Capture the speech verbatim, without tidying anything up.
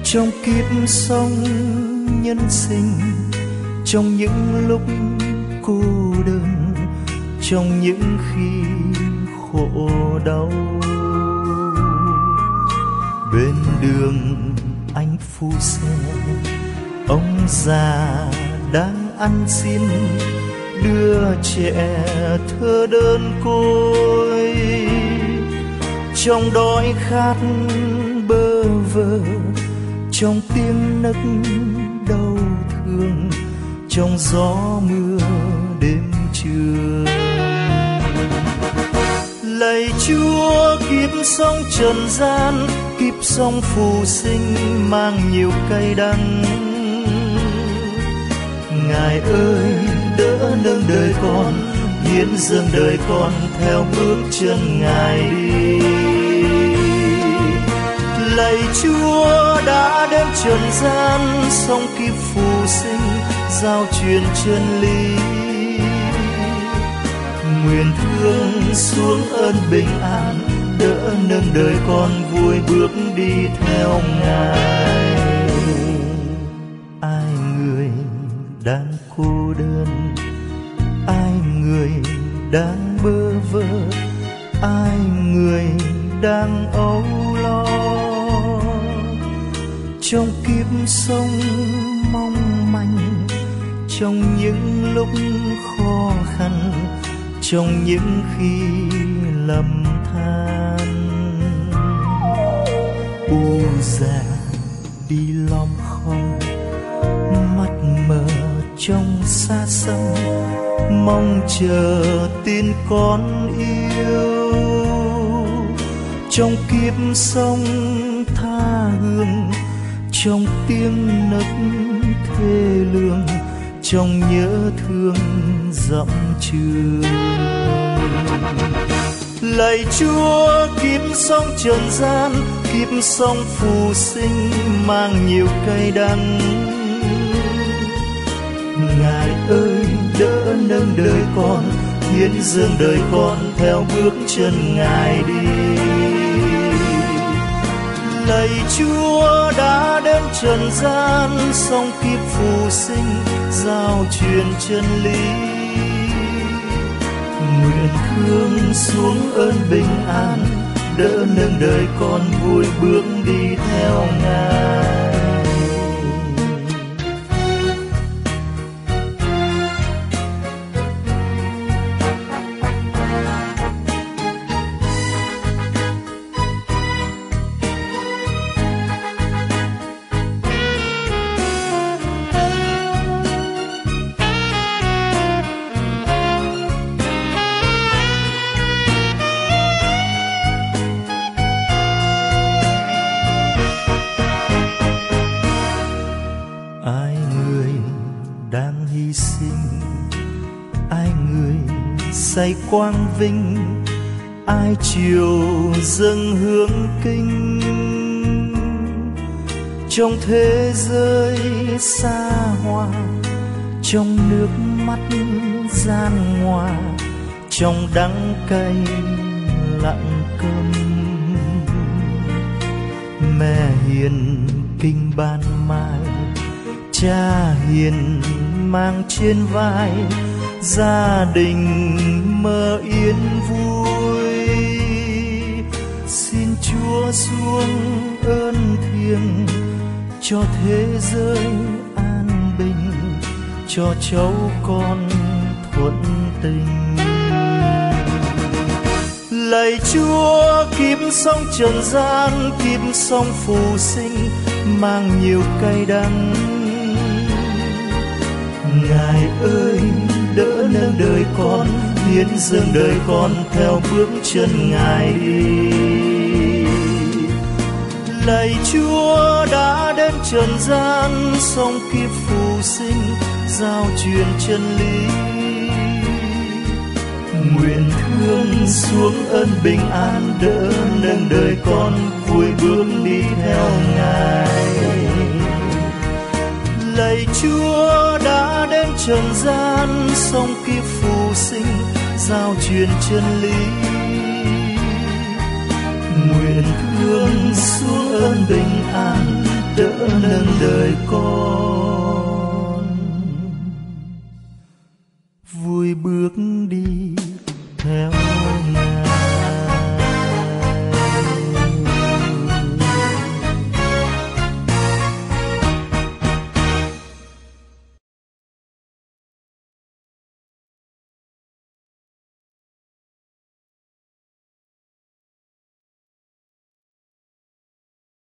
trong kiếp sống nhân sinh, trong những lúc cô đơn, trong những khi khổ đau. Bên đường anh phu xe, ông già đang ăn xin, đưa trẻ thơ đơn côi. Trong đói khát bơ vơ, trong tiếng nấc đau thương, trong gió mưa đêm trường. Lạy Chúa, kiếp sống trần gian, kiếp sống phù sinh mang nhiều cay đắng. Ngài ơi, đỡ nâng đời con, hiến dâng đời con theo bước chân Ngài đi. Lạy Chúa, đã đến trần gian, sống kiếp phù sinh, giao truyền chân lý. Nguyện thương xuống ơn bình an, đỡ nâng đời con vui bước đi theo Ngài. Ai người đang cô đơn, ai người đang bơ vơ, ai người đang âu lo. Trong kiếp sống mong manh, trong những lúc khó khăn, trong những khi lầm than. U già đi lom khom, mắt mờ trong xa xăm, mong chờ tin con yêu. Trong kiếp sống tha hương, trong tiếng nấc thê lương, trong nhớ thương dặm trường. Lạy Chúa, kiếp sống trần gian, kiếp sống phù sinh mang nhiều cay đắng. Ngài ơi, đỡ nâng đời con, hiến dâng đời con theo bước chân Ngài đi. Lạy Chúa, đã đến trần gian, sống kiếp phù sinh, giao truyền chân lý. Nguyện thương xuống ơn bình an, đỡ nâng đời con vui bước đi theo Ngài. Ai người đang hy sinh, ai người say quang vinh, ai chiều dâng hướng kinh. Trong thế giới xa hoa, trong nước mắt gian ngoa, trong đắng cay lặng câm. Mẹ hiền kinh ban mai, cha hiền mang trên vai, gia đình mơ yên vui. Xin Chúa xuống ơn thiêng, cho thế giới an bình, cho cháu con thuận tình. Lạy Chúa, kiếp sống trần gian, kiếp sống phù sinh mang nhiều cay đắng. Ngài ơi, đỡ nâng đời con, hiến dâng đời con theo bước chân Ngài đi. Lạy Chúa, đã đến trần gian, sống kiếp phù sinh, giao truyền chân lý. Nguyện thương xuống ơn bình an, đỡ nâng đời con vui bước đi theo Ngài. Lạy Chúa, đã đến trần gian, sống kiếp phù sinh, giao truyền chân lý. Nguyện thương xuống ơn bình an,